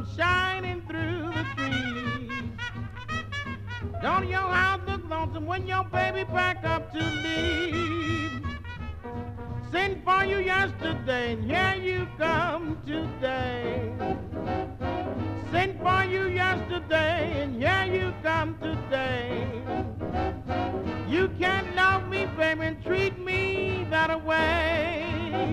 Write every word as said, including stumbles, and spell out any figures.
shining through the trees. Don't your house look lonesome when your baby pack up to leave? Sent for you yesterday, and here you come today. Sent for you yesterday, and here you come today. You can't love me, baby, and treat me that way.